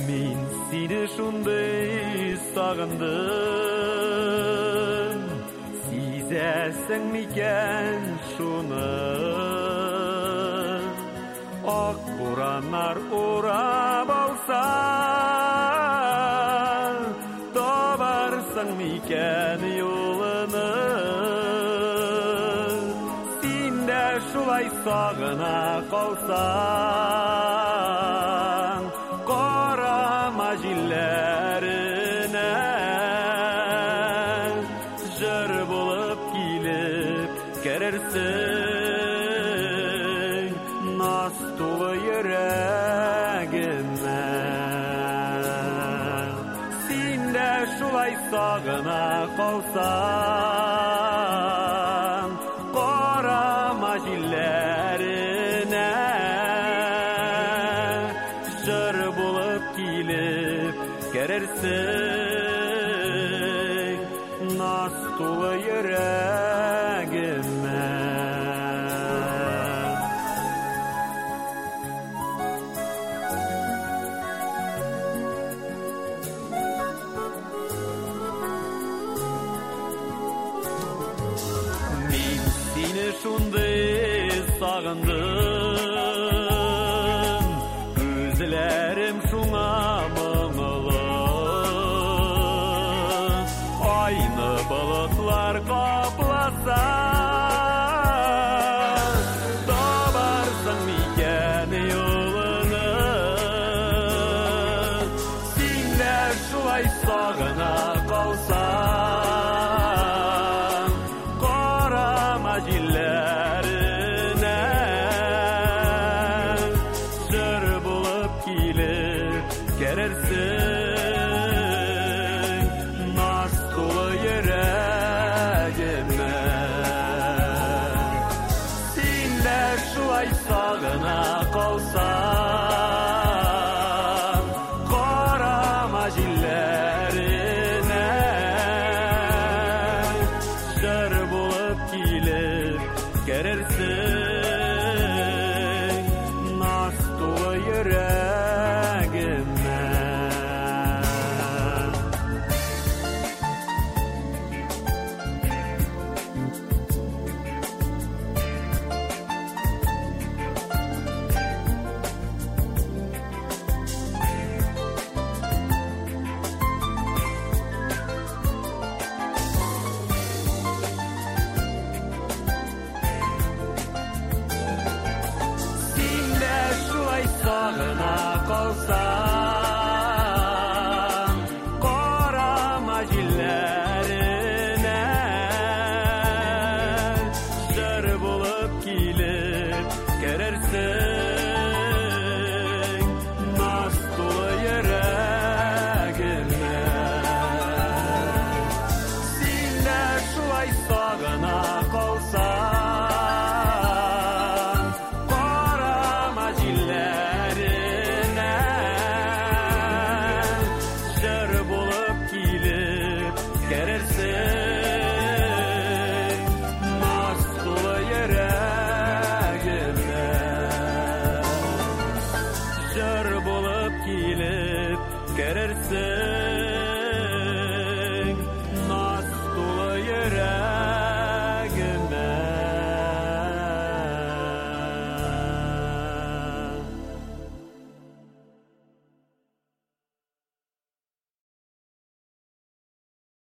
Мен сені шундай сағындым, сезесің мекен шуны? Ақ бураннар урап алса, табарсың мекен юлыны? Сен де шулай сағына қалсаң, қарама жиләріне, жыр болып келіп керерсің наз толы жүрегіме. Сен де шулай сағына қалсаң, қарама жиләріне, жыр болып келіп керерсің наз толы жүрегіме. Мен сені шундай сағындым, көзлерім шуңа мұңлы. Айны бұлытлар қапласа, табарсың мекен юлыны? Сен де шулай сағына қалсаң, қарама жиләріне, жыр болып келіп керерсің наз толы жүрегіме. Сен де шулай сағына қалсаң, қарама жиләріне, жыр болып келіп керерсің наз толы жүрегіме. Сен де шулай сағына қалсаң, қарама жиләріне, жыр болып келіп керерсің наз толы жүрегіме. Сен де шулай сағына қалсаң, қарама жиләріне, жыр болып келіп керерсің наз толы жүрегіме. Жыр болып келіп керерсің